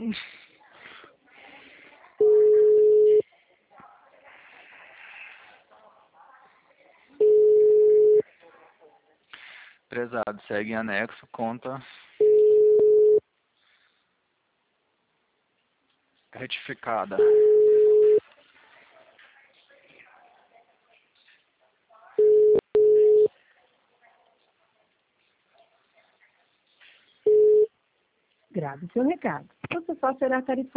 Prezado, segue em anexo, conta retificada. Grave seu recado. Você só será tarifado